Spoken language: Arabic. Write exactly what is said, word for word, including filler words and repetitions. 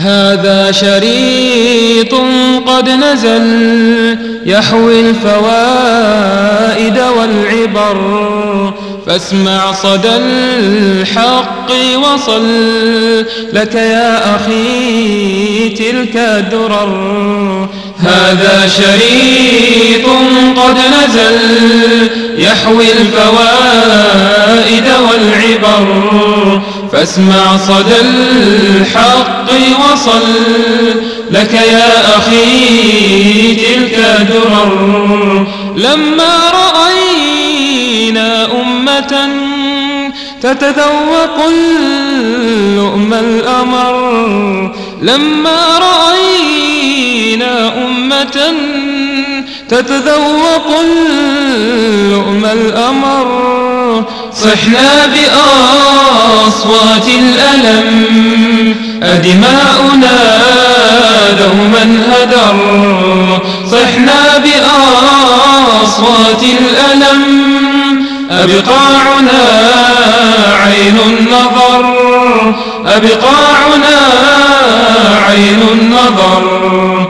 هذا شريط قد نزل يحوي الفوائد والعبر، فاسمع صدى الحق وصل لك يا أخي تلك الدرر. هذا شريط قد نزل يحوي الفوائد والعبر، فاسمع صدى الحق وصل لك يا أخي تلك درر. لما رأينا أمة تتذوق اللؤم الأمر، لما رأينا أمة تتذوق اللؤم الأمر، صحنا بأصوات الألم أدماؤنا دوما هدر، صحنا بأصوات الألم أبقاعنا عين النظر، أبقاعنا عين النظر.